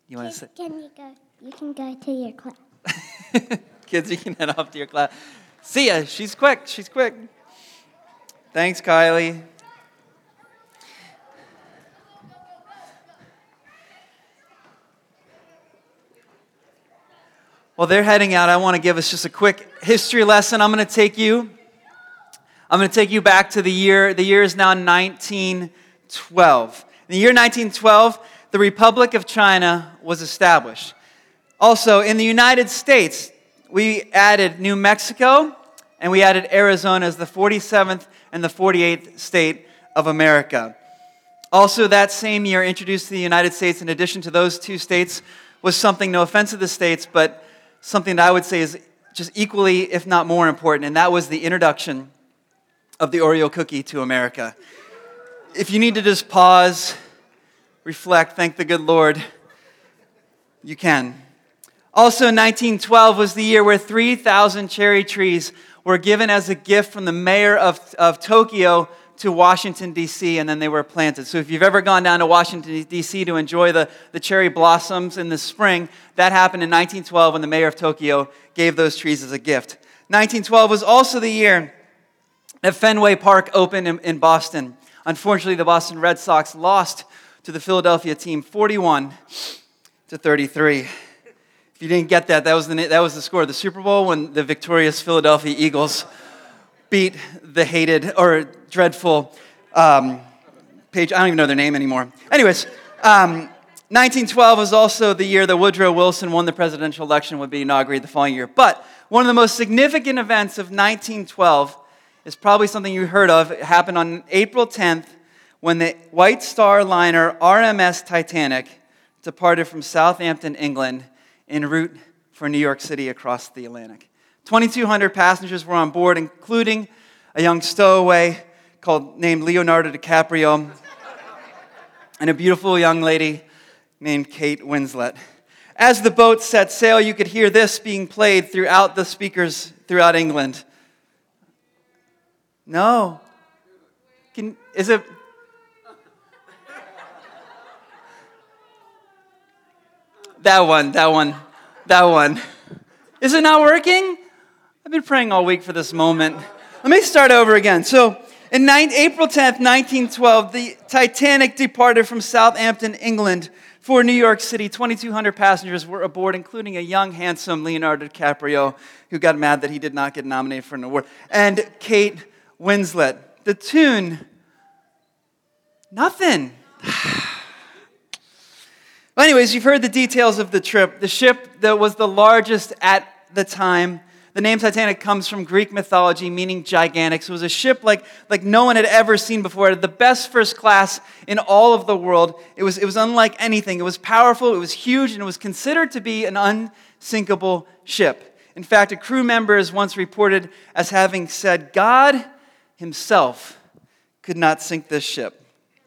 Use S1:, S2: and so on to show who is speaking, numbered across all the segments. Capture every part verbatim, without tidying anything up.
S1: You want to say?
S2: Can you go? You can go to your class.
S1: Kids, you can head off to your class. See ya. She's quick. She's quick. Thanks, Kylie. Well, they're heading out. I want to give us just a quick history lesson. I'm going to take you. I'm going to take you back to the year. The year is now nineteen twelve. In the year nineteen twelve, the Republic of China was established. Also, in the United States, we added New Mexico and we added Arizona as the forty-seventh and the forty-eighth state of America. Also, that same year, introduced to the United States, in addition to those two states, was something, no offense to the states, but something that I would say is just equally, if not more important, and that was the introduction of the Oreo cookie to America. If you need to just pause, reflect, thank the good Lord, you can. Also, nineteen twelve was the year where three thousand cherry trees were given as a gift from the mayor of, of Tokyo to Washington, D C, and then they were planted. So if you've ever gone down to Washington, D C to enjoy the, the cherry blossoms in the spring, that happened in nineteen twelve when the mayor of Tokyo gave those trees as a gift. nineteen twelve was also the year that Fenway Park opened in, in Boston. Unfortunately, the Boston Red Sox lost to the Philadelphia team forty-one to thirty-three. If you didn't get that, that was the, that was the score of the Super Bowl when the victorious Philadelphia Eagles beat the hated or dreadful um, Page. I don't even know their name anymore. Anyways, um, nineteen twelve was also the year that Woodrow Wilson won the presidential election, would be inaugurated the following year. But one of the most significant events of nineteen twelve is probably something you heard of. It happened on April tenth when the White Star liner R M S Titanic departed from Southampton, England, en route for New York City across the Atlantic. twenty-two hundred passengers were on board, including a young stowaway called named Leonardo DiCaprio and a beautiful young lady named Kate Winslet. As the boat set sail, you could hear this being played throughout the speakers throughout England. No. Can, is it? That one, that one, that one. Is it not working? I've been praying all week for this moment. Let me start over again. So, in April tenth, nineteen twelve, the Titanic departed from Southampton, England, for New York City. twenty-two hundred passengers were aboard, including a young, handsome Leonardo DiCaprio, who got mad that he did not get nominated for an award, and Kate Winslet. The tune, nothing. Well, anyways, you've heard the details of the trip. The ship that was the largest at the time. The name Titanic comes from Greek mythology, meaning gigantic. So it was a ship like, like no one had ever seen before. It had the best first class in all of the world. It was, it was unlike anything. It was powerful, it was huge, and it was considered to be an unsinkable ship. In fact, a crew member is once reported as having said, God himself could not sink this ship.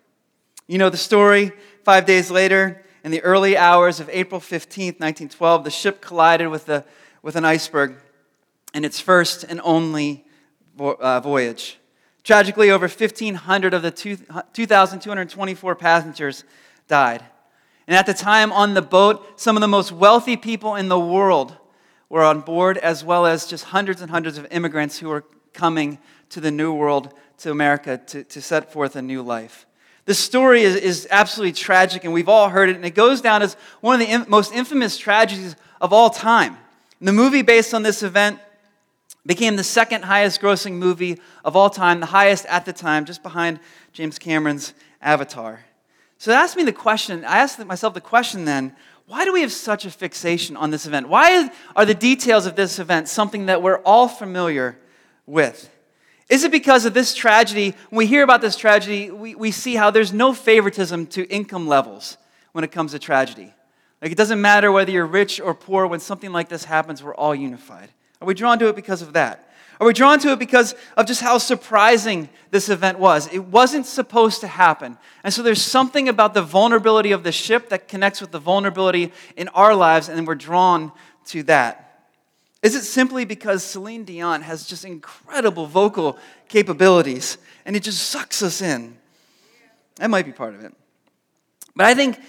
S1: You know the story. Five days later, in the early hours of April fifteenth, nineteen twelve, the ship collided with, the, with an iceberg in its first and only vo- uh, voyage. Tragically, over fifteen hundred of the two thousand two hundred twenty-four passengers died. And at the time on the boat, some of the most wealthy people in the world were on board, as well as just hundreds and hundreds of immigrants who were coming to the New World, to America, to, to set forth a new life. This story is, is absolutely tragic, and we've all heard it, and it goes down as one of the in, most infamous tragedies of all time. And the movie based on this event became the second highest grossing movie of all time, the highest at the time, just behind James Cameron's Avatar. So it asked me the question, I asked myself the question then, why do we have such a fixation on this event? Why are the details of this event something that we're all familiar with? Is it because of this tragedy? When we hear about this tragedy, we, we see how there's no favoritism to income levels when it comes to tragedy. Like, it doesn't matter whether you're rich or poor, when something like this happens, we're all unified. Are we drawn to it because of that? Are we drawn to it because of just how surprising this event was? It wasn't supposed to happen. And so there's something about the vulnerability of the ship that connects with the vulnerability in our lives, and we're drawn to that. Is it simply because Celine Dion has just incredible vocal capabilities and it just sucks us in? That might be part of it. But I think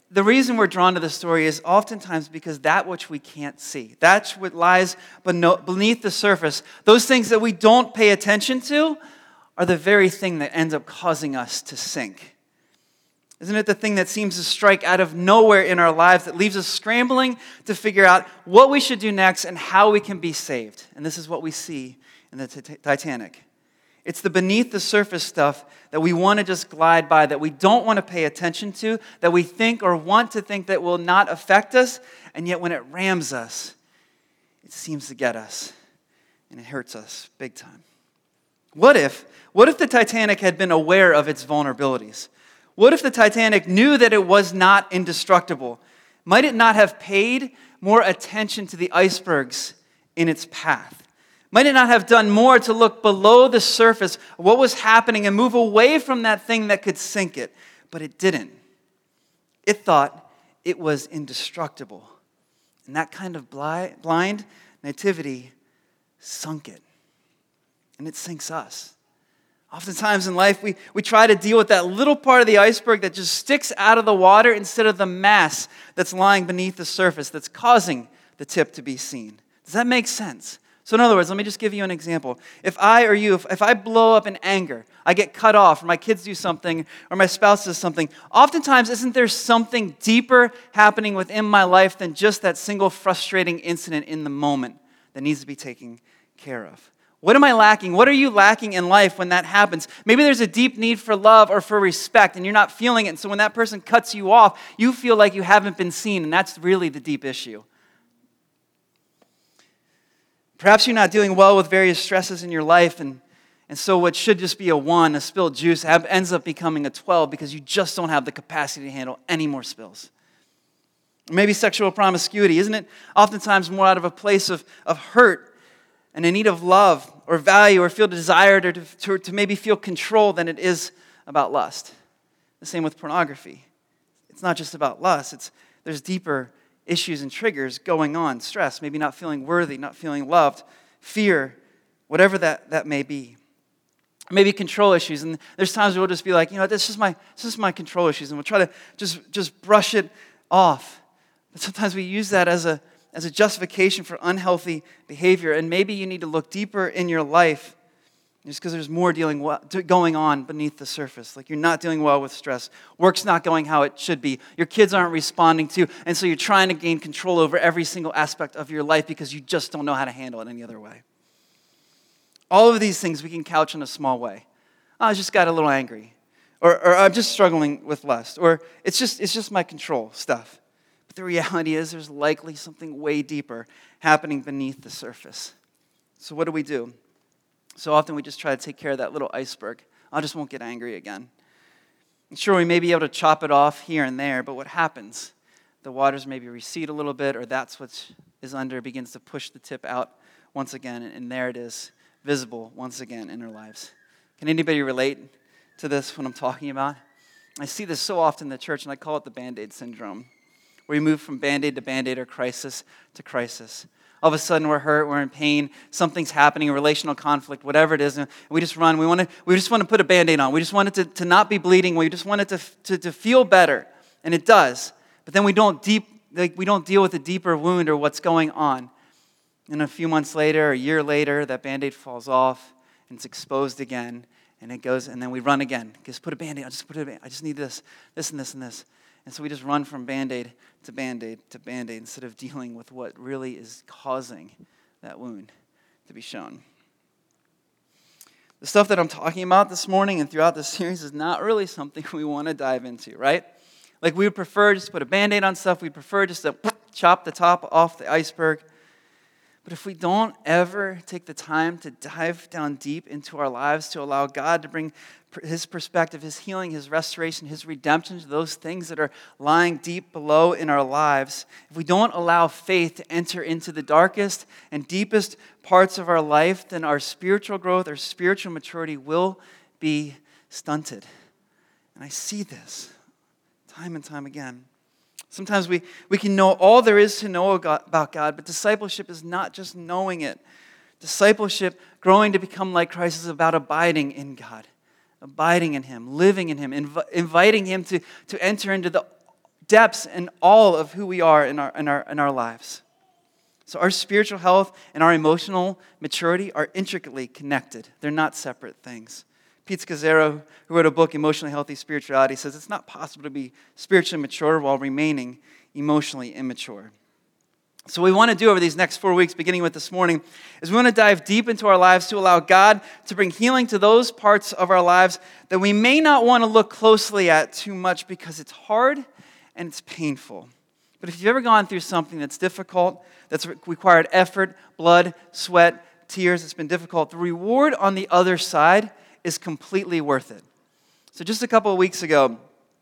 S1: the reason we're drawn to the story is oftentimes because that which we can't see, that's what lies beneath the surface, those things that we don't pay attention to are the very thing that ends up causing us to sink. Isn't it the thing that seems to strike out of nowhere in our lives that leaves us scrambling to figure out what we should do next and how we can be saved? And this is what we see in the t- Titanic. It's the beneath the surface stuff that we want to just glide by, that we don't want to pay attention to, that we think or want to think that will not affect us, and yet when it rams us, it seems to get us, and it hurts us big time. What if, what if the Titanic had been aware of its vulnerabilities? What if the Titanic knew that it was not indestructible? Might it not have paid more attention to the icebergs in its path? Might it not have done more to look below the surface of what was happening and move away from that thing that could sink it? But it didn't. It thought it was indestructible. And that kind of blind nativity sunk it. And it sinks us. Oftentimes in life, we, we try to deal with that little part of the iceberg that just sticks out of the water instead of the mass that's lying beneath the surface that's causing the tip to be seen. Does that make sense? So in other words, let me just give you an example. If I or you, if, if I blow up in anger, I get cut off, or my kids do something, or my spouse does something, oftentimes isn't there something deeper happening within my life than just that single frustrating incident in the moment that needs to be taken care of? What am I lacking? What are you lacking in life when that happens? Maybe there's a deep need for love or for respect, and you're not feeling it. And so when that person cuts you off, you feel like you haven't been seen, and that's really the deep issue. Perhaps you're not dealing well with various stresses in your life, and, and so what should just be a one, a spilled juice, have, ends up becoming a twelve because you just don't have the capacity to handle any more spills. Or maybe sexual promiscuity. Isn't it oftentimes more out of a place of, of hurt and in need of love or value or feel desired or to, to, to maybe feel control than it is about lust? The same with pornography. It's not just about lust. It's there's deeper issues and triggers going on. Stress, maybe not feeling worthy, not feeling loved, fear, whatever that, that may be. Maybe control issues. And there's times we'll just be like, you know, this is my this is my control issues. And we'll try to just, just brush it off. But sometimes we use that as a as a justification for unhealthy behavior. And maybe you need to look deeper in your life just because there's more dealing going on beneath the surface. Like you're not dealing well with stress. Work's not going how it should be. Your kids aren't responding to. And so you're trying to gain control over every single aspect of your life because you just don't know how to handle it any other way. All of these things we can couch in a small way. Oh, I just got a little angry. Or, or I'm just struggling with lust. Or it's just it's just my control stuff. But the reality is there's likely something way deeper happening beneath the surface. So what do we do? So often we just try to take care of that little iceberg. I just won't get angry again. And sure, we may be able to chop it off here and there, but what happens? The waters maybe recede a little bit, or that's what is under begins to push the tip out once again, and there it is, visible once again in our lives. Can anybody relate to this, what I'm talking about? I see this so often in the church, and I call it the Band-Aid syndrome, where we move from Band-Aid to Band-Aid or crisis to crisis. All of a sudden we're hurt, we're in pain, something's happening, a relational conflict, whatever it is, and we just run. We want to. We just want to put a Band-Aid on. We just want it to, to not be bleeding. We just want it to, to, to feel better, and it does. But then we don't deep like we don't deal with the deeper wound or what's going on. And a few months later, a year later, that Band-Aid falls off, and it's exposed again, and it goes, and then we run again. Just put a Band-Aid. I just put a Band-Aid. I just need this, this, and this, and this. And so we just run from Band-Aid to Band-Aid to Band-Aid instead of dealing with what really is causing that wound to be shown. The stuff that I'm talking about this morning and throughout this series is not really something we want to dive into, right? Like we would prefer just to put a Band-Aid on stuff. We'd prefer just to chop the top off the iceberg. But if we don't ever take the time to dive down deep into our lives to allow God to bring His perspective, His healing, His restoration, His redemption to those things that are lying deep below in our lives, if we don't allow faith to enter into the darkest and deepest parts of our life, then our spiritual growth, our spiritual maturity will be stunted. And I see this time and time again. Sometimes we, we can know all there is to know about God, but discipleship is not just knowing it. Discipleship, growing to become like Christ, is about abiding in God, abiding in Him, living in Him, inv- inviting Him to, to enter into the depths in all of who we are in our, in our, in our lives. So our spiritual health and our emotional maturity are intricately connected. They're not separate things. Pete Scazzaro, who wrote a book, Emotionally Healthy Spirituality, says it's not possible to be spiritually mature while remaining emotionally immature. So what we want to do over these next four weeks, beginning with this morning, is we want to dive deep into our lives to allow God to bring healing to those parts of our lives that we may not want to look closely at too much because it's hard and it's painful. But if you've ever gone through something that's difficult, that's required effort, blood, sweat, tears, it's been difficult, the reward on the other side is completely worth it. So just a couple of weeks ago,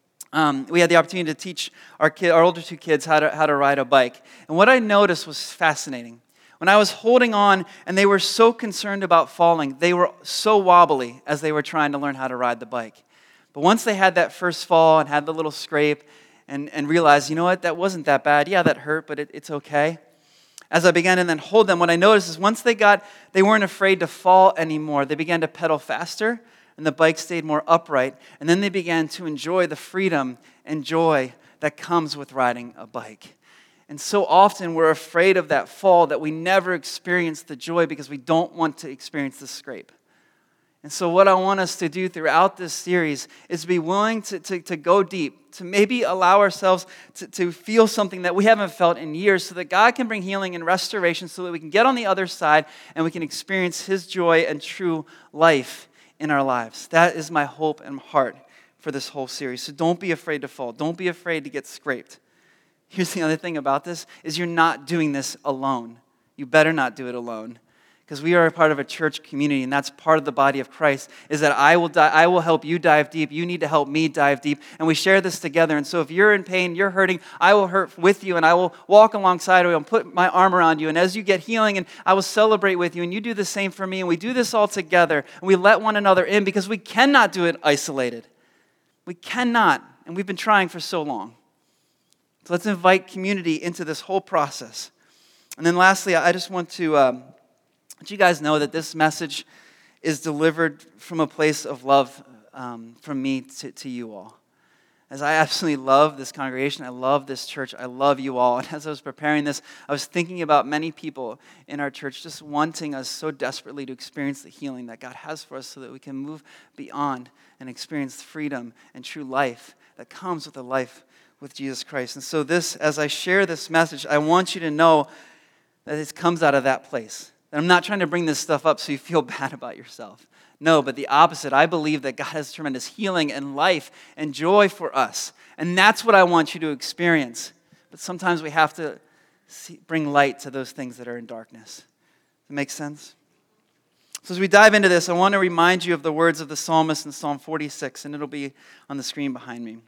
S1: um, we had the opportunity to teach our kid, our older two kids how to how to ride a bike. And what I noticed was fascinating. When I was holding on and they were so concerned about falling, they were so wobbly as they were trying to learn how to ride the bike. But once they had that first fall and had the little scrape and, and realized, you know what, that wasn't that bad. Yeah, that hurt, but it, it's okay. As I began to then hold them, what I noticed is once they got, they weren't afraid to fall anymore. They began to pedal faster, and the bike stayed more upright. And then they began to enjoy the freedom and joy that comes with riding a bike. And so often we're afraid of that fall that we never experience the joy because we don't want to experience the scrape. And so what I want us to do throughout this series is be willing to, to, to go deep, to maybe allow ourselves to, to feel something that we haven't felt in years so that God can bring healing and restoration so that we can get on the other side and we can experience His joy and true life in our lives. That is my hope and heart for this whole series. So don't be afraid to fall. Don't be afraid to get scraped. Here's the other thing about this, is you're not doing this alone. You better not do it alone. Because we are a part of a church community, and that's part of the body of Christ, is that I will di- I will help you dive deep. You need to help me dive deep. And we share this together. And so if you're in pain, you're hurting, I will hurt with you, and I will walk alongside of you and put my arm around you. And as you get healing, and I will celebrate with you, and you do the same for me. And we do this all together, and we let one another in because we cannot do it isolated. We cannot, and we've been trying for so long. So let's invite community into this whole process. And then lastly, I just want to... Um, Let you guys know that this message is delivered from a place of love um, from me to, to you all. As I absolutely love this congregation, I love this church, I love you all. And as I was preparing this, I was thinking about many people in our church just wanting us so desperately to experience the healing that God has for us so that we can move beyond and experience freedom and true life that comes with a life with Jesus Christ. And so this, as I share this message, I want you to know that it comes out of that place. And I'm not trying to bring this stuff up so you feel bad about yourself. No, but the opposite. I believe that God has tremendous healing and life and joy for us. And that's what I want you to experience. But sometimes we have to see, bring light to those things that are in darkness. Does that make sense? So as we dive into this, I want to remind you of the words of the psalmist in Psalm forty-six, and it'll be on the screen behind me.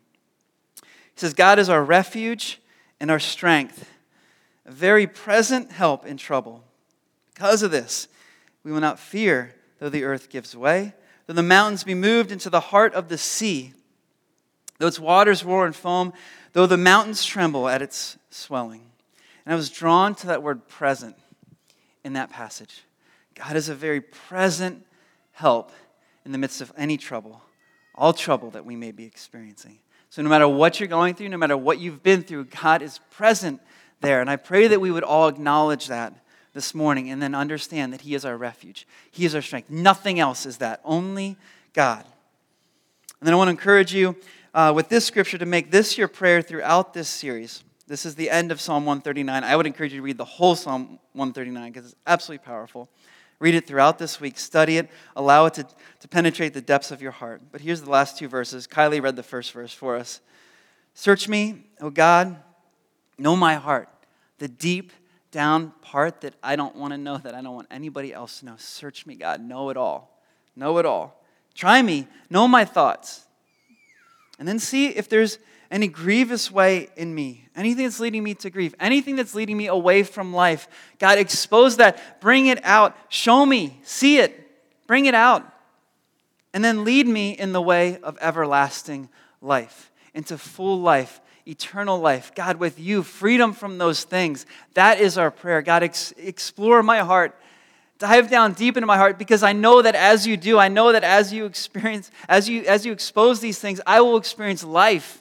S1: He says, God is our refuge and our strength, a very present help in trouble. Because of this, we will not fear though the earth gives way, though the mountains be moved into the heart of the sea, though its waters roar and foam, though the mountains tremble at its swelling. And I was drawn to that word present in that passage. God is a very present help in the midst of any trouble, all trouble that we may be experiencing. So no matter what you're going through, no matter what you've been through, God is present there. And I pray that we would all acknowledge that this morning and then understand that He is our refuge. He is our strength. Nothing else is that. Only God. And then I want to encourage you uh, with this scripture to make this your prayer throughout this series. This is the end of Psalm one thirty-nine. I would encourage you to read the whole Psalm one thirty-nine because it's absolutely powerful. Read it throughout this week. Study it. Allow it to, to penetrate the depths of your heart. But here's the last two verses. Kylie read the first verse for us. Search me, O God, know my heart, the deep down part that I don't want to know, that I don't want anybody else to know. Search me, God. Know it all. Know it all. Try me. Know my thoughts. And then see if there's any grievous way in me, anything that's leading me to grief, anything that's leading me away from life. God, expose that. Bring it out. Show me. See it. Bring it out. And then lead me in the way of everlasting life, into full life, eternal life. God, with you, freedom from those things. That is our prayer. God, ex- explore my heart. Dive down deep into my heart, because I know that as you do, I know that as you experience, as you as you expose these things, I will experience life,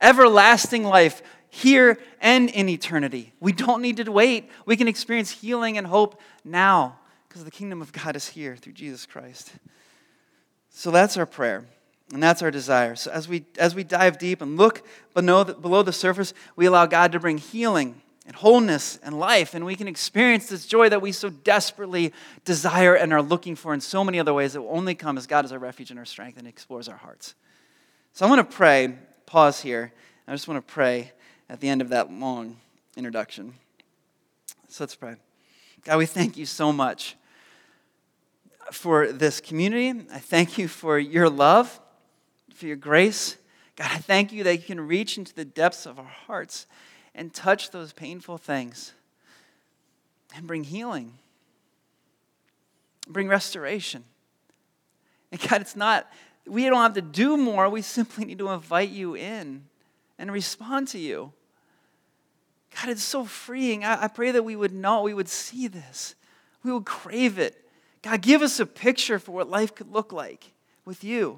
S1: everlasting life here and in eternity. We don't need to wait. We can experience healing and hope now because the kingdom of God is here through Jesus Christ. So that's our prayer, and that's our desire. So as we as we dive deep and look below the, below the surface, we allow God to bring healing and wholeness and life, and we can experience this joy that we so desperately desire and are looking for in so many other ways that will only come as God is our refuge and our strength and explores our hearts. So I want to pray, pause here. I just want to pray at the end of that long introduction. So let's pray. God, we thank you so much for this community. I thank you for your love, for your grace. God, I thank you that you can reach into the depths of our hearts and touch those painful things and bring healing, bring restoration. And God, it's not, we don't have to do more. We simply need to invite you in and respond to you. God, it's so freeing. I, I pray that we would know, we would see this. We would crave it. God, give us a picture for what life could look like with you.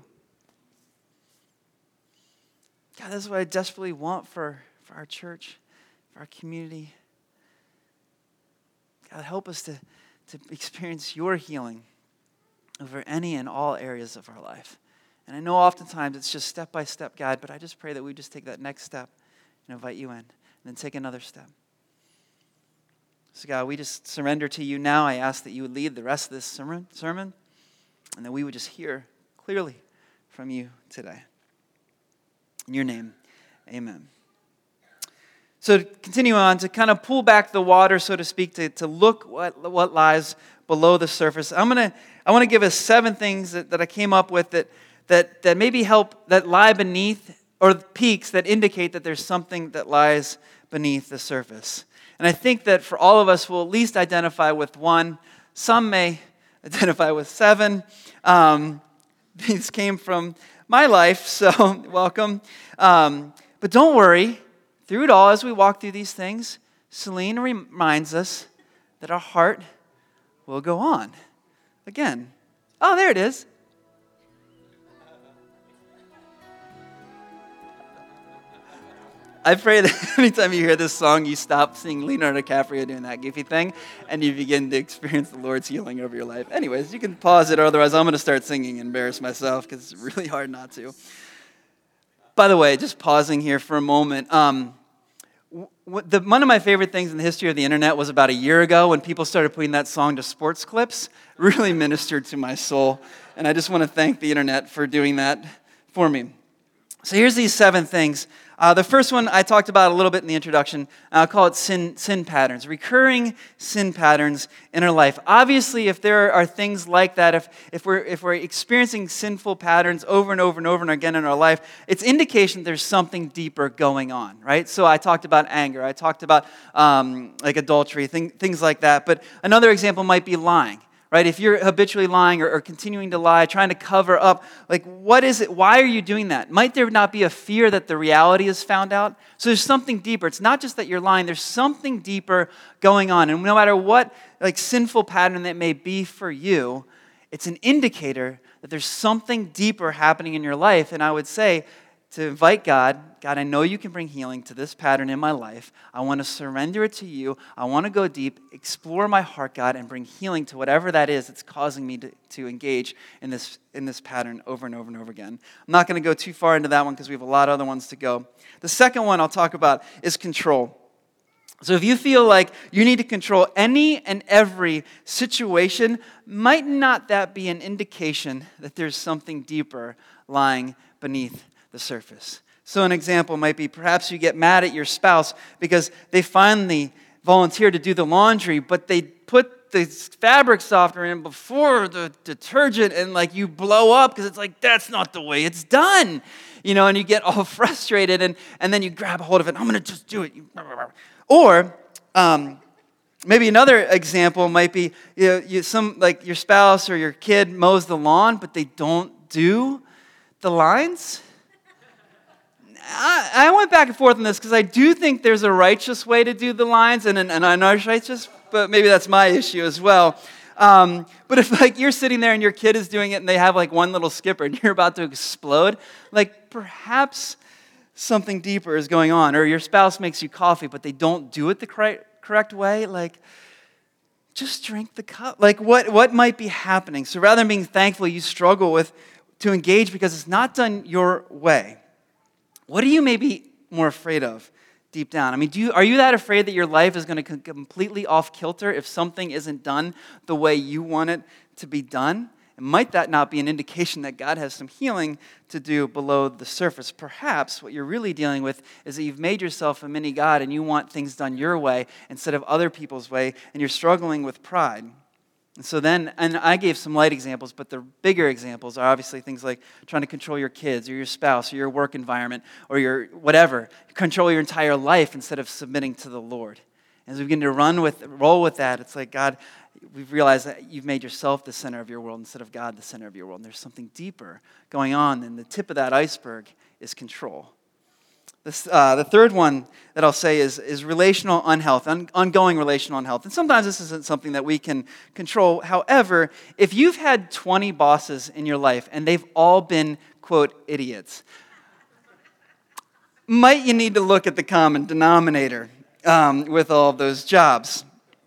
S1: God, that's what I desperately want for, for our church, for our community. God, help us to, to experience your healing over any and all areas of our life. And I know oftentimes it's just step by step, God, but I just pray that we just take that next step and invite you in, and then take another step. So God, we just surrender to you now. I ask that you would lead the rest of this sermon, sermon and that we would just hear clearly from you today. In your name, amen. So to continue on, to kind of pull back the water, so to speak, to, to look what, what lies below the surface, I'm gonna I want to give us seven things that, that I came up with that that that maybe help, that lie beneath, or peaks that indicate that there's something that lies beneath the surface. And I think that for all of us, we'll at least identify with one. Some may identify with seven. Um, these came from my life, so welcome. Um, but don't worry. Through it all, as we walk through these things, Celine reminds us that our heart will go on. Again. Oh, there it is. I pray that anytime you hear this song, you stop seeing Leonardo DiCaprio doing that goofy thing, and you begin to experience the Lord's healing over your life. Anyways, you can pause it, or otherwise I'm going to start singing and embarrass myself, because it's really hard not to. By the way, just pausing here for a moment, um, w- the, one of my favorite things in the history of the internet was about a year ago when people started putting that song to sports clips. Really ministered to my soul, and I just want to thank the internet for doing that for me. So here's these seven things. Uh, the first one I talked about a little bit in the introduction. I'll call it sin sin patterns, recurring sin patterns in our life. Obviously, if there are things like that, if if we're if we're experiencing sinful patterns over and over and over and again in our life, it's indication there's something deeper going on, right? So I talked about anger. I talked about um, like adultery, thing, things like that. But another example might be lying. Right? If you're habitually lying or, or continuing to lie, trying to cover up, like what is it? Why are you doing that? Might there not be a fear that the reality is found out? So there's something deeper. It's not just that you're lying. There's something deeper going on. And no matter what like sinful pattern that may be for you, it's an indicator that there's something deeper happening in your life. And I would say to invite God, God, I know you can bring healing to this pattern in my life. I want to surrender it to you. I want to go deep, explore my heart, God, and bring healing to whatever that is that's causing me to, to engage in this, in this pattern over and over and over again. I'm not going to go too far into that one because we have a lot of other ones to go. The second one I'll talk about is control. So if you feel like you need to control any and every situation, might not that be an indication that there's something deeper lying beneath the surface? So an example might be perhaps you get mad at your spouse because they finally volunteer to do the laundry, but they put the fabric softener in before the detergent, and like you blow up because it's like, that's not the way it's done. You know, and you get all frustrated, and, and then you grab a hold of it. I'm going to just do it. Or um, maybe another example might be you know, you, some like your spouse or your kid mows the lawn, but they don't do the lines. I, I went back and forth on this because I do think there's a righteous way to do the lines and an, an unrighteous, but maybe that's my issue as well. Um, but if like you're sitting there and your kid is doing it and they have like one little skipper and you're about to explode, like perhaps something deeper is going on. Or your spouse makes you coffee, but they don't do it the correct, correct way. Like, just drink the cup. Like, what, what might be happening? So rather than being thankful, you struggle with to engage because it's not done your way. What are you maybe more afraid of deep down? I mean, do you, are you that afraid that your life is going to come completely off kilter if something isn't done the way you want it to be done? And might that not be an indication that God has some healing to do below the surface? Perhaps what you're really dealing with is that you've made yourself a mini God and you want things done your way instead of other people's way, and you're struggling with pride. And so then, and I gave some light examples, but the bigger examples are obviously things like trying to control your kids or your spouse or your work environment or your whatever. Control your entire life instead of submitting to the Lord. As we begin to run with, roll with that, it's like, God, we've realized that you've made yourself the center of your world instead of God the center of your world. And there's something deeper going on, and the tip of that iceberg is control. This, uh, the third one that I'll say is, is relational unhealth, on, ongoing relational unhealth. And sometimes this isn't something that we can control. However, if you've had twenty bosses in your life and they've all been, quote, idiots, might you need to look at the common denominator um, with all of those jobs.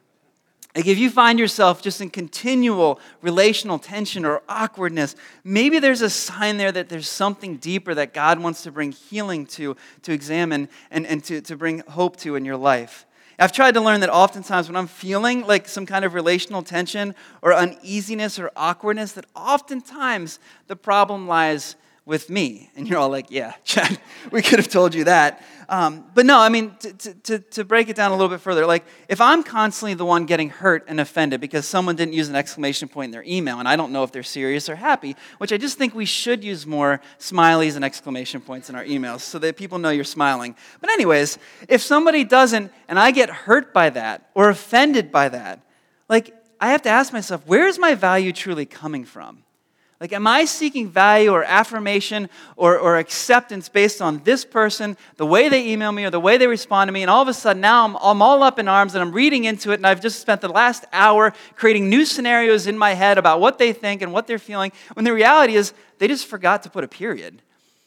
S1: Like if you find yourself just in continual relational tension or awkwardness, maybe there's a sign there that there's something deeper that God wants to bring healing to, to examine and, and to, to bring hope to in your life. I've tried to learn that oftentimes when I'm feeling like some kind of relational tension or uneasiness or awkwardness, that oftentimes the problem lies with me. And you're all like, yeah, Chad, we could have told you that. Um, but no, I mean, to, to, to break it down a little bit further, like if I'm constantly the one getting hurt and offended because someone didn't use an exclamation point in their email, and I don't know if they're serious or happy, which I just think we should use more smileys and exclamation points in our emails so that people know you're smiling. But anyways, if somebody doesn't, and I get hurt by that or offended by that, like I have to ask myself, where is my value truly coming from? Like, am I seeking value or affirmation or, or acceptance based on this person, the way they email me or the way they respond to me, and all of a sudden now I'm, I'm all up in arms and I'm reading into it, and I've just spent the last hour creating new scenarios in my head about what they think and what they're feeling, when the reality is they just forgot to put a period.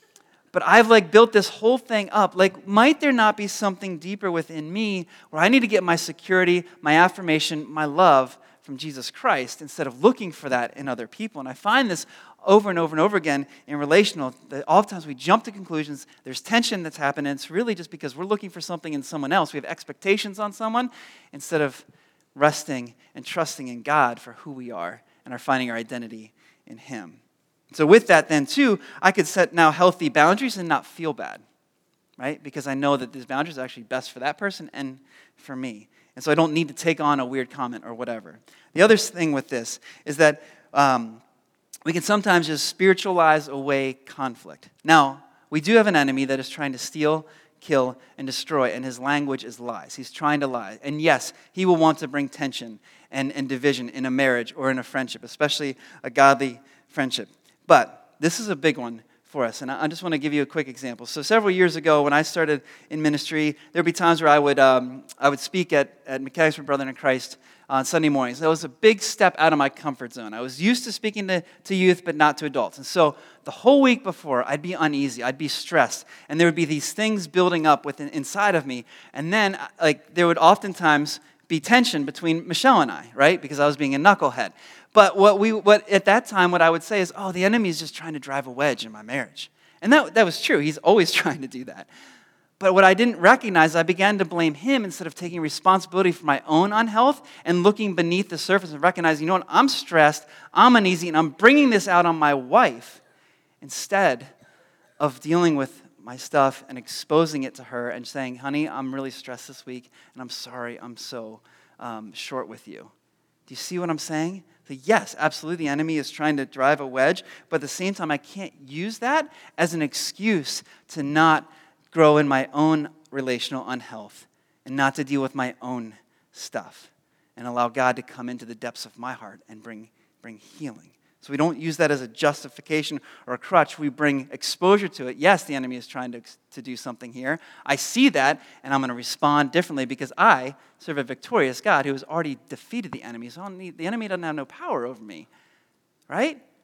S1: But I've like built this whole thing up. Like, might there not be something deeper within me where I need to get my security, my affirmation, my love from Jesus Christ instead of looking for that in other people? And I find this over and over and over again in relational, that oftentimes we jump to conclusions, there's tension that's happened, and it's really just because we're looking for something in someone else. We have expectations on someone instead of resting and trusting in God for who we are and are finding our identity in Him. So with that then too, I could set now healthy boundaries and not feel bad, right? Because I know that these boundaries are actually best for that person and for me. And so I don't need to take on a weird comment or whatever. The other thing with this is that um, we can sometimes just spiritualize away conflict. Now, we do have an enemy that is trying to steal, kill, and destroy, and his language is lies. He's trying to lie. And yes, he will want to bring tension and, and division in a marriage or in a friendship, especially a godly friendship. But this is a big one for us, and I just want to give you a quick example. So several years ago, when I started in ministry, there'd be times where I would um, I would speak at, at Mechanicsburg Brethren in Christ on Sunday mornings. That was a big step out of my comfort zone. I was used to speaking to, to youth, but not to adults. And so the whole week before, I'd be uneasy, I'd be stressed, and there would be these things building up within inside of me. And then, like, there would oftentimes be tension between Michelle and I, right? Because I was being a knucklehead. But what we, what at that time, what I would say is, oh, the enemy is just trying to drive a wedge in my marriage. And that, that was true. He's always trying to do that. But what I didn't recognize, I began to blame him instead of taking responsibility for my own unhealth and looking beneath the surface and recognizing, you know what, I'm stressed, I'm uneasy, and I'm bringing this out on my wife instead of dealing with my stuff and exposing it to her and saying, honey, I'm really stressed this week, and I'm sorry I'm so um, short with you. Do you see what I'm saying? So yes, absolutely, the enemy is trying to drive a wedge, but at the same time, I can't use that as an excuse to not grow in my own relational unhealth and not to deal with my own stuff and allow God to come into the depths of my heart and bring, bring healing. So we don't use that as a justification or a crutch. We bring exposure to it. Yes, the enemy is trying to, to do something here. I see that, and I'm going to respond differently because I serve a victorious God who has already defeated the enemy. So I don't need, the enemy doesn't have no power over me, right?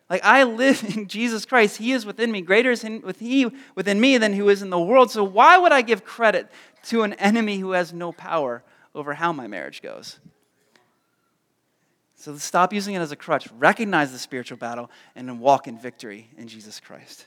S1: Like, I live in Jesus Christ. He is within me. Greater is in, with he within me than who is in the world. So why would I give credit to an enemy who has no power over how my marriage goes? So stop using it as a crutch. Recognize the spiritual battle and then walk in victory in Jesus Christ.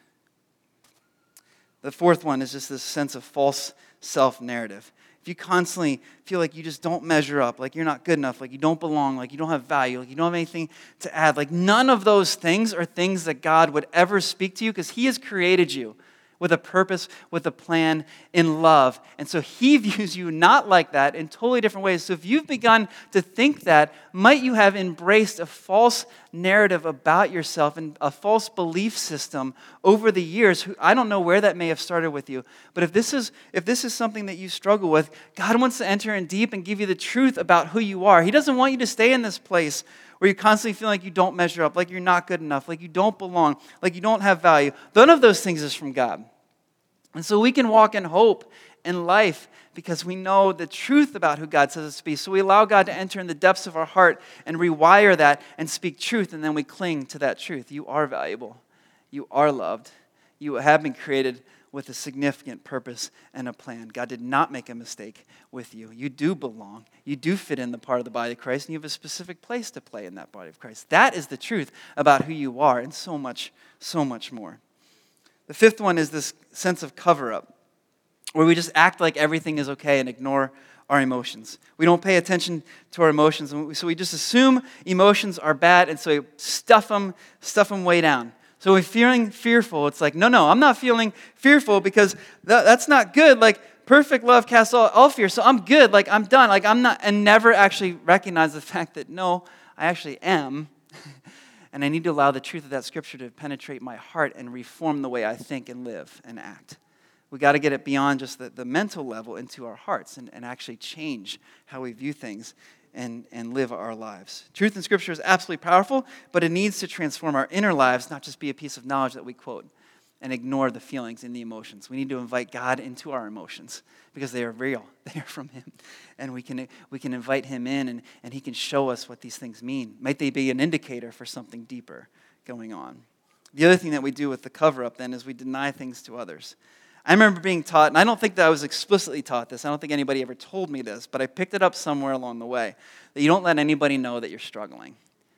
S1: The fourth one is just this sense of false self-narrative. If you constantly feel like you just don't measure up, like you're not good enough, like you don't belong, like you don't have value, like you don't have anything to add, like none of those things are things that God would ever speak to you because He has created you with a purpose, with a plan, in love. And so He views you not like that in totally different ways. So if you've begun to think that, might you have embraced a false narrative about yourself and a false belief system over the years? I don't know where that may have started with you, but if this is if this is something that you struggle with, God wants to enter in deep and give you the truth about who you are. He doesn't want you to stay in this place where you constantly feel like you don't measure up, like you're not good enough, like you don't belong, like you don't have value. None of those things is from God. And so we can walk in hope in life because we know the truth about who God says us to be. So we allow God to enter in the depths of our heart and rewire that and speak truth, and then we cling to that truth. You are valuable. You are loved. You have been created with a significant purpose and a plan. God did not make a mistake with you. You do belong. You do fit in the part of the body of Christ, and you have a specific place to play in that body of Christ. That is the truth about who you are, and so much, so much more. The fifth one is this sense of cover-up, where we just act like everything is okay and ignore our emotions. We don't pay attention to our emotions, and so we just assume emotions are bad, and so we stuff them, stuff them way down. So when we're feeling fearful, it's like, no, no, I'm not feeling fearful because that, that's not good. Like, perfect love casts all, all fear, so I'm good. Like, I'm done. Like, I'm not, and never actually recognize the fact that, no, I actually am. And I need to allow the truth of that scripture to penetrate my heart and reform the way I think and live and act. We got to get it beyond just the, the mental level into our hearts and, and actually change how we view things and, and live our lives. Truth in Scripture is absolutely powerful, but it needs to transform our inner lives, not just be a piece of knowledge that we quote and ignore the feelings and the emotions. We need to invite God into our emotions because they are real. They are from Him. And we can we can invite Him in, and, and He can show us what these things mean. Might they be an indicator for something deeper going on? The other thing that we do with the cover-up then is we deny things to others. I remember being taught, and I don't think that I was explicitly taught this. I don't think anybody ever told me this, but I picked it up somewhere along the way, that you don't let anybody know that you're struggling.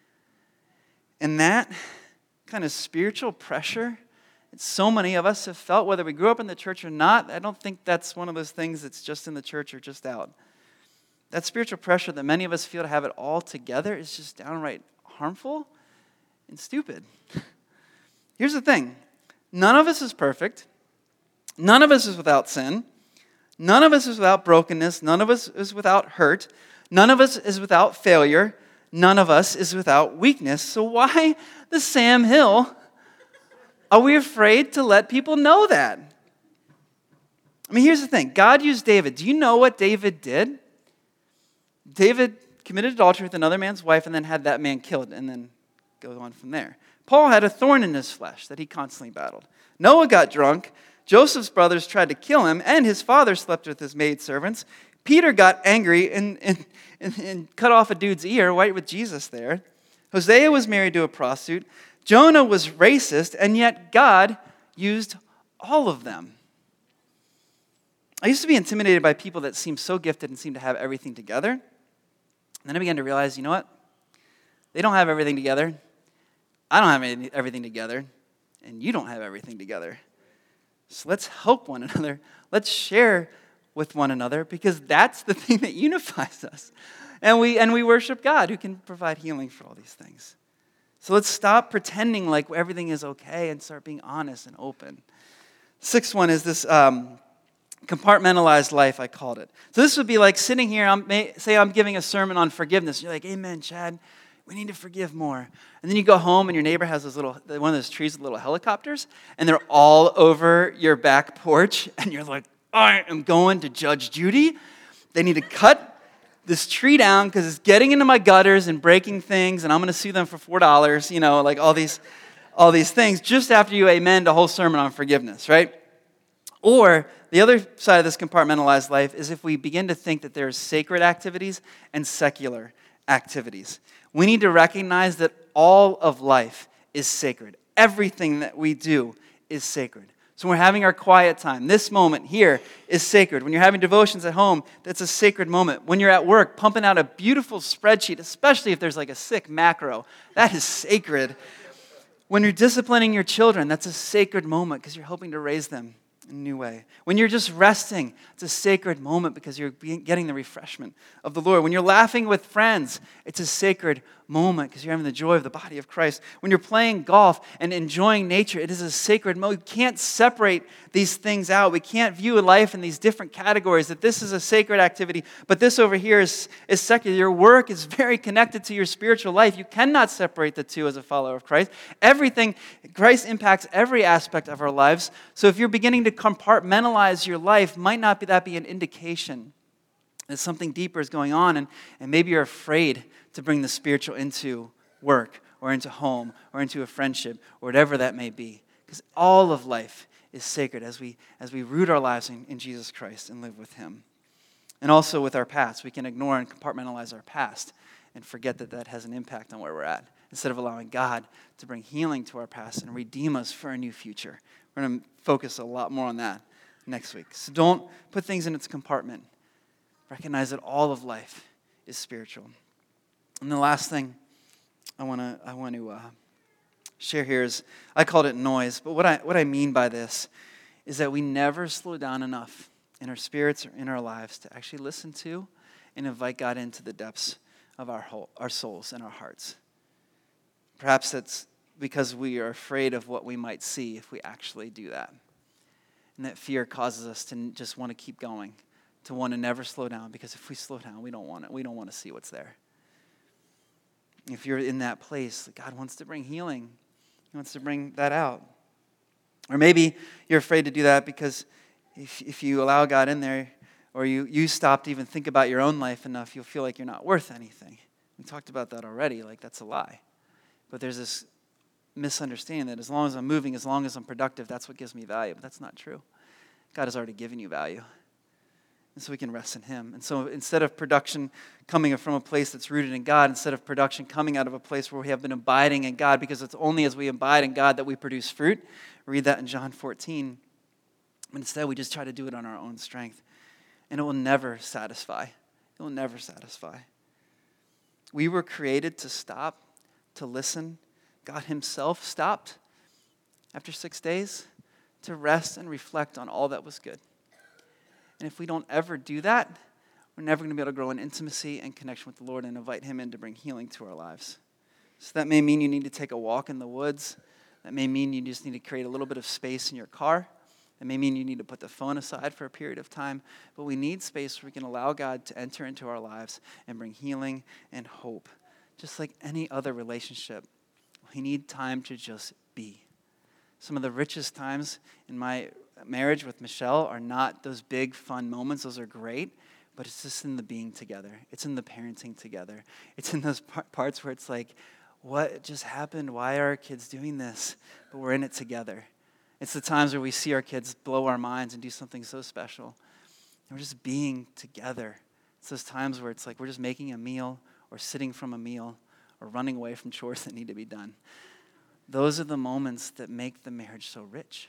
S1: And that kind of spiritual pressure, so many of us have felt, whether we grew up in the church or not. I don't think that's one of those things that's just in the church or just out. That spiritual pressure that many of us feel to have it all together is just downright harmful and stupid. Here's the thing. None of us is perfect. None of us is without sin. None of us is without brokenness. None of us is without hurt. None of us is without failure. None of us is without weakness. So why the Sam Hill are we afraid to let people know that? I mean, here's the thing. God used David. Do you know what David did? David committed adultery with another man's wife and then had that man killed, and then goes on from there. Paul had a thorn in his flesh that he constantly battled. Noah got drunk. Joseph's brothers tried to kill him, and his father slept with his maidservants. Peter got angry and, and, and, and cut off a dude's ear, right with Jesus there. Hosea was married to a prostitute. Jonah was racist, and yet God used all of them. I used to be intimidated by people that seemed so gifted and seemed to have everything together. And then I began to realize, you know what? They don't have everything together. I don't have everything together. And you don't have everything together. So let's help one another. Let's share with one another because that's the thing that unifies us. And we and we worship God who can provide healing for all these things. So let's stop pretending like everything is okay and start being honest and open. Sixth one is this um, compartmentalized life, I called it. So this would be like sitting here, I'm, say I'm giving a sermon on forgiveness. You're like, amen, Chad. We need to forgive more. And then you go home and your neighbor has this little, one of those trees with little helicopters, and they're all over your back porch, and you're like, I am going to Judge Judy. They need to cut this tree down because it's getting into my gutters and breaking things, and I'm going to sue them for four dollars, you know, like all these, all these things, just after you amen a whole sermon on forgiveness, right? Or the other side of this compartmentalized life is if we begin to think that there's sacred activities and secular activities. We need to recognize that all of life is sacred. Everything that we do is sacred. So when we're having our quiet time, this moment here is sacred. When you're having devotions at home, that's a sacred moment. When you're at work, pumping out a beautiful spreadsheet, especially if there's like a sick macro, that is sacred. When you're disciplining your children, that's a sacred moment because you're helping to raise them in a new way. When you're just resting, it's a sacred moment because you're getting the refreshment of the Lord. When you're laughing with friends, it's a sacred moment because you're having the joy of the body of Christ. When you're playing golf and enjoying nature, it is a sacred moment. We can't separate these things out. We can't view life in these different categories, that this is a sacred activity, but this over here is, is secular. Your work is very connected to your spiritual life. You cannot separate the two as a follower of Christ. Everything, Christ impacts every aspect of our lives. So if you're beginning to compartmentalize your life, might not be that be an indication that something deeper is going on, and, and maybe you're afraid to bring the spiritual into work or into home or into a friendship or whatever that may be. Because all of life is sacred as we as we root our lives in, in Jesus Christ and live with Him. And also with our past, we can ignore and compartmentalize our past and forget that that has an impact on where we're at, instead of allowing God to bring healing to our past and redeem us for a new future. We're going to focus a lot more on that next week. So don't put things in its compartment. Recognize that all of life is spiritual. And the last thing I want to I want to uh, share here is, I called it noise, but what I what I mean by this is that we never slow down enough in our spirits or in our lives to actually listen to and invite God into the depths of our whole, our souls and our hearts. Perhaps that's because we are afraid of what we might see if we actually do that. And that fear causes us to just want to keep going, to want to never slow down, because if we slow down, we don't want it. We don't want to see what's there. If you're in that place, God wants to bring healing. He wants to bring that out. Or maybe you're afraid to do that because if if you allow God in there, or you, you stop to even think about your own life enough, you'll feel like you're not worth anything. We talked about that already, like that's a lie. But there's this misunderstanding that as long as I'm moving, as long as I'm productive, that's what gives me value. But that's not true. God has already given you value. And so we can rest in Him. And so instead of production coming from a place that's rooted in God, instead of production coming out of a place where we have been abiding in God, because it's only as we abide in God that we produce fruit. Read that in John fourteen. But instead we just try to do it on our own strength. And it will never satisfy. It will never satisfy. We were created to stop, to listen. God Himself stopped after six days to rest and reflect on all that was good. And if we don't ever do that, we're never going to be able to grow in intimacy and connection with the Lord and invite Him in to bring healing to our lives. So that may mean you need to take a walk in the woods. That may mean you just need to create a little bit of space in your car. That may mean you need to put the phone aside for a period of time. But we need space where we can allow God to enter into our lives and bring healing and hope. Just like any other relationship, we need time to just be. Some of the richest times in my marriage with Michelle are not those big fun moments. Those are great, but it's just in the being together. It's in the parenting together. It's in those par- parts where it's like, what just happened? Why are our kids doing this? But we're in it together. It's the times where we see our kids blow our minds and do something so special. And we're just being together. It's those times where it's like we're just making a meal or sitting from a meal or running away from chores that need to be done. Those are the moments that make the marriage so rich.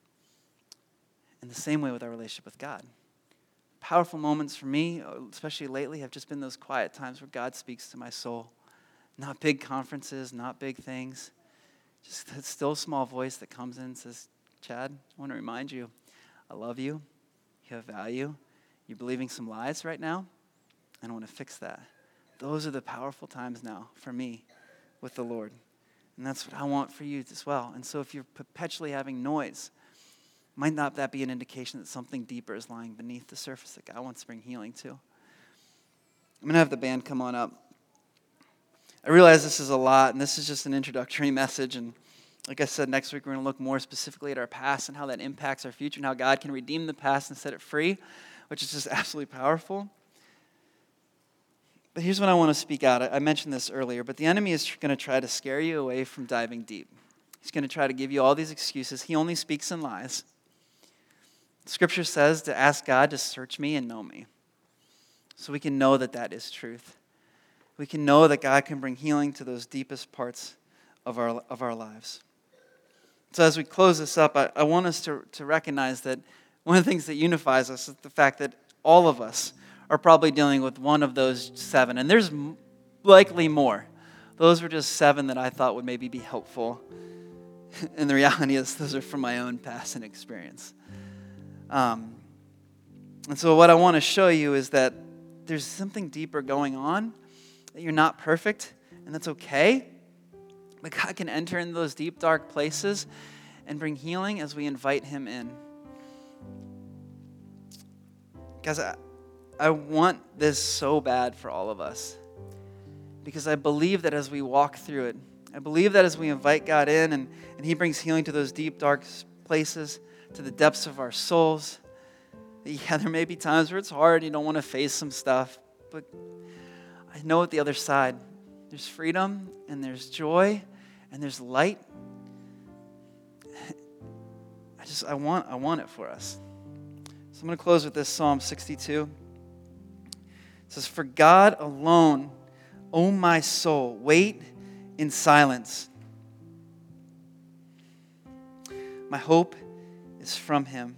S1: In the same way with our relationship with God. Powerful moments for me, especially lately, have just been those quiet times where God speaks to my soul. Not big conferences, not big things. Just that still small voice that comes in and says, Chad, I want to remind you, I love you. You have value. You're believing some lies right now, and I want to fix that. Those are the powerful times now for me with the Lord. And that's what I want for you as well. And so if you're perpetually having noise, might not that be an indication that something deeper is lying beneath the surface that God wants to bring healing to? I'm going to have the band come on up. I realize this is a lot, and this is just an introductory message. And like I said, next week we're going to look more specifically at our past and how that impacts our future and how God can redeem the past and set it free, which is just absolutely powerful. But here's what I want to speak out. I mentioned this earlier, but the enemy is going to try to scare you away from diving deep. He's going to try to give you all these excuses. He only speaks in lies. Scripture says to ask God to search me and know me. So we can know that that is truth. We can know that God can bring healing to those deepest parts of our, of our lives. So as we close this up, I, I want us to, to recognize that one of the things that unifies us is the fact that all of us are probably dealing with one of those seven. And there's likely more. Those were just seven that I thought would maybe be helpful. And the reality is those are from my own past and experience. Um, and so what I want to show you is that there's something deeper going on, that you're not perfect, and that's okay. But God can enter into those deep, dark places and bring healing as we invite him in. Guys, I, I want this so bad for all of us. Because I believe that as we walk through it, I believe that as we invite God in and, and he brings healing to those deep, dark places, to the depths of our souls, that yeah, there may be times where it's hard, you don't want to face some stuff, but I know at the other side, there's freedom and there's joy and there's light. I just, I want, I want it for us. So I'm going to close with this Psalm sixty-two. It says, "For God alone, O my soul, wait in silence. My hope is from him.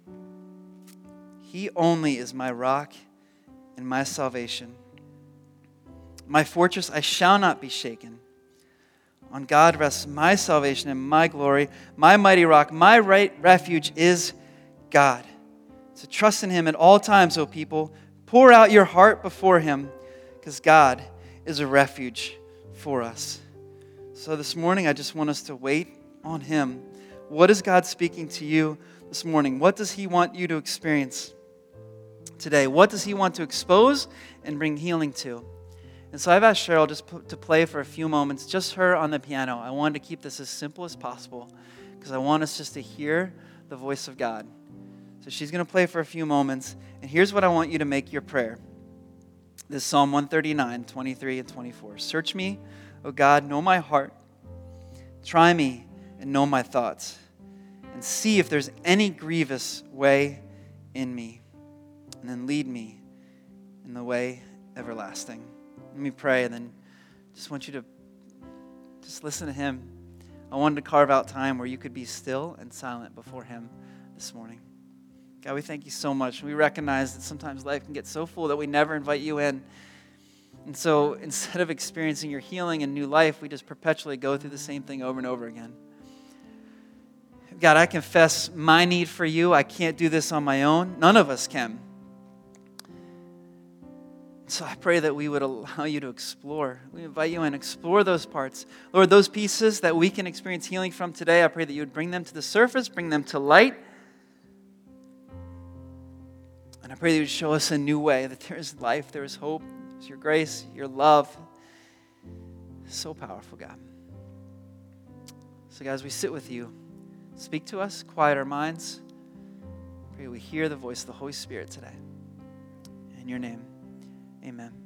S1: He only is my rock and my salvation. My fortress, I shall not be shaken. On God rests my salvation and my glory. My mighty rock, my right refuge is God. So trust in him at all times, O people. Pour out your heart before him, because God is a refuge for us." So this morning, I just want us to wait on him. What is God speaking to you this morning? What does he want you to experience today? What does he want to expose and bring healing to? And so I've asked Cheryl just to play for a few moments, just her on the piano. I wanted to keep this as simple as possible because I want us just to hear the voice of God. So she's going to play for a few moments. And here's what I want you to make your prayer. This is Psalm one thirty-nine, twenty-three and twenty-four. "Search me, O God, know my heart. Try me and know my thoughts. And see if there's any grievous way in me. And then lead me in the way everlasting." Let me pray, and then just want you to just listen to him. I wanted to carve out time where you could be still and silent before him this morning. God, we thank you so much. We recognize that sometimes life can get so full that we never invite you in. And so instead of experiencing your healing and new life, we just perpetually go through the same thing over and over again. God, I confess my need for you. I can't do this on my own. None of us can. So I pray that we would allow you to explore. We invite you in, explore those parts. Lord, those pieces that we can experience healing from today, I pray that you would bring them to the surface, bring them to light. And I pray that you would show us a new way, that there is life, there is hope, there's your grace, your love. So powerful, God. So guys, we sit with you. Speak to us, quiet our minds. I pray we hear the voice of the Holy Spirit today. In your name. Amen.